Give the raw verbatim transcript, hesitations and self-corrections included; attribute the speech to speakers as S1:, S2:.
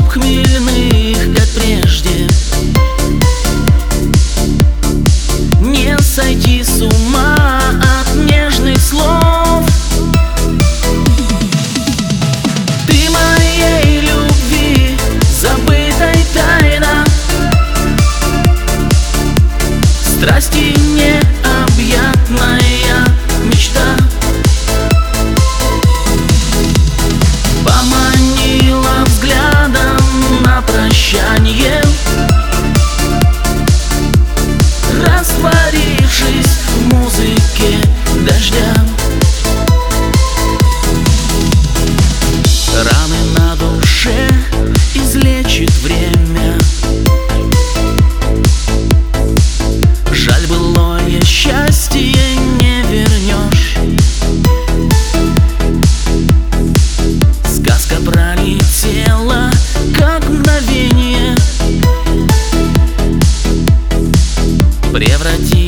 S1: хмельных, как прежде. Не сойти с ума от нежных слов. Ты моей любви забытой тайна, страсти необъятная мечта. Поманила взглядом на прощанье, растворившись в музыке дождя. Раны на душе излечит время. Жаль, былое счастье не вернешь. Сказка пролетела, как мгновение, превратилась